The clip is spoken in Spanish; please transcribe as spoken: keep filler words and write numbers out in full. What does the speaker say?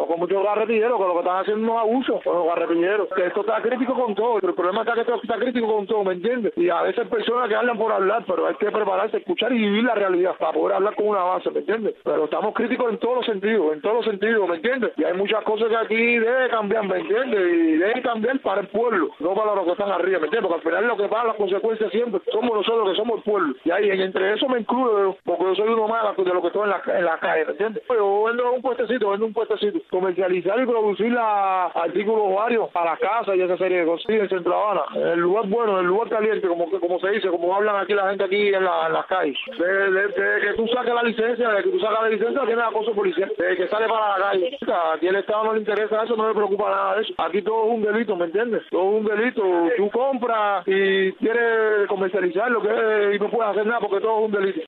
con muchos garrepiñeros, que lo que están haciendo es un abuso con los garrepiñeros. Que esto está crítico con todo, pero el problema está que esto está crítico con todo, ¿me entiendes? Y a veces personas que hablan por hablar, pero hay que prepararse, escuchar y vivir la realidad para poder hablar con una base, ¿me entiendes? Pero estamos críticos en todos los sentidos, en todos los sentidos, ¿me entiendes? Y hay muchas cosas que aquí debe cambiar, ¿me entiendes? Y debe cambiar para el pueblo, no para los que están arriba, ¿me entiendes? Porque al final lo que paga las consecuencias siempre somos nosotros que somos el pueblo. Y ahí entre eso me incluyo, porque yo soy uno más de lo que estoy en la, en la calle, ¿me entiendes? Yo vendo un puestecito, vendo un puestecito, comercializar y producir la, artículos varios para la casa y esa serie de cosas. Sí, en Centro Habana, en el lugar bueno, en el lugar caliente, como como se dice, como hablan aquí la gente aquí en, la, en las calles. De, de, de que tú saques la licencia, de que tú sacas la licencia, tienes acoso policial. De que sale para la calle. Aquí el Estado no le interesa eso, no le preocupa nada de eso. Aquí todo es un delito, ¿me entiendes? Todo es un delito. Tú compras y quieres comercializar lo que es, y no puedes hacer nada porque todo es un delito.